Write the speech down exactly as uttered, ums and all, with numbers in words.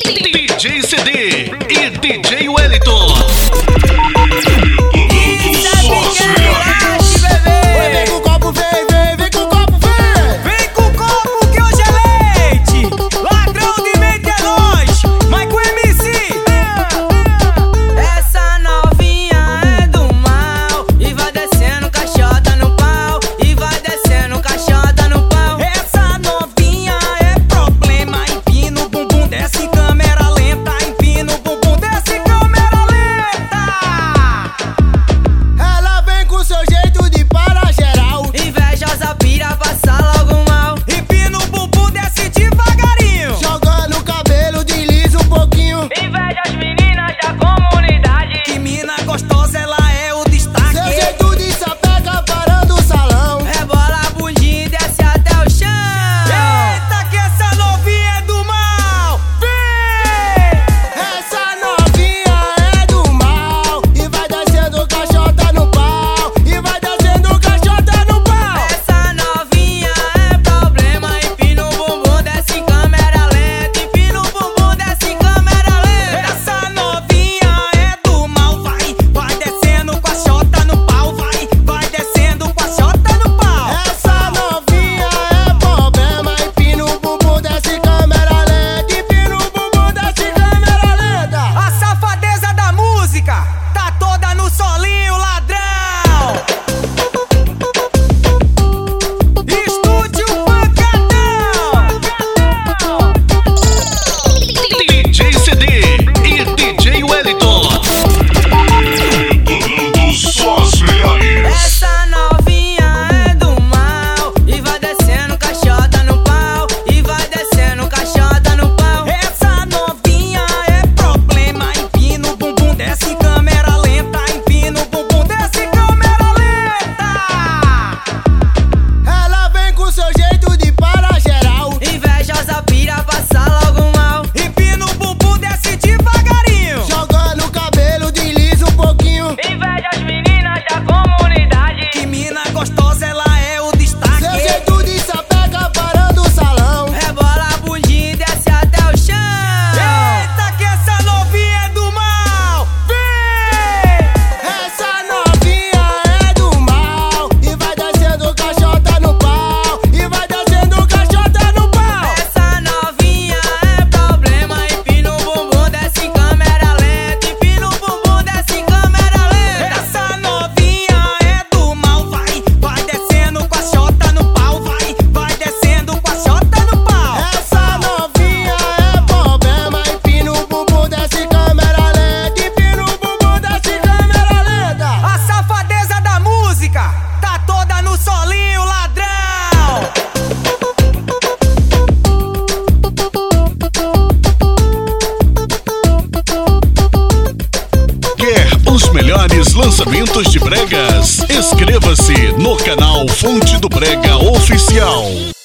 D J C D e D J Wellington. Vem com o copo, vem, vem, vem com o copo, vem! Vem com o copo que hoje é leite. Ladrão de mente é nós, Michael M C. Essa novinha é do mal e vai descendo caixota no pau, e vai descendo caixota no pau. Essa novinha é problema, empina o bumbum, desce em câmera lenta, empina o bumbum, desce em câmera lenta. Ela vem com seu jeito de para geral. Invejosa pira, passa logo mal. Empina o bumbum, desce devagarinho. Jogando o cabelo, desliza um pouquinho. Inveja as meninas da comunidade. Que mina gostosa, ela é o destaque. Seu jeito de sapeca parando o salão. Rebola a bundinha e desce até o chão. Eita, que essa novinha é do mal. Vem! Essa novinha é do mal e vai descendo caixota no pau, e vai descendo caixota no pau. Essa novinha é problema, empina o bumbum, desce em câmera lenta, empina o bumbum, desce em câmera lenta. Essa novinha é do mal, vai, vai descendo com a chota no pau, vai, vai descendo com a chota no pau. Essa novinha é problema, empina o bumbum, desce câmera lenta, empina o bumbum, desce câmera lenta. A safadeza da música tá toda no solinho, ladrão. Estúdio Pancadão. D J C D e D J Wellington. Tocando só as melhores. Essa novinha é do mal e vai descendo caixota no pau, e vai descendo caixota no pau. Essa novinha é problema, empina o bumbum, desce em câmera lenta, empina o bumbum, desce em câmera lenta. Ela vem com seu jeito de para geral. Invejosa pira, passa logo mal. Empina o bumbum, desce devagarinho. Jogando o cabelo, desliza um pouquinho. Inveja as meninas da comunidade. Que mina gostosa, ela é o destaque. Seu jeito de sapeca parando o salão. Rebola a bundinha e desce até o chão. Eita, que essa novinha é do mal. Vem! Essa novinha é do mal e vai descendo caixota no pau, e vai descendo caixota no pau. Essa novinha é problema, empina o bumbum, desce em câmera lenta, empina o bumbum, desce em câmera lenta. Essa novinha é do mal, vai, vai descendo com a chota no pau, vai, vai descendo com a chota no pau. Essa novinha é problema, empina o bumbum, desce câmera lenta, empina o bumbum, desce câmera lenta. A safadeza da música tá toda no solinho, ladrão. Quer os melhores lançamentos de bregas? Inscreva-se no canal Fonte do Brega Oficial.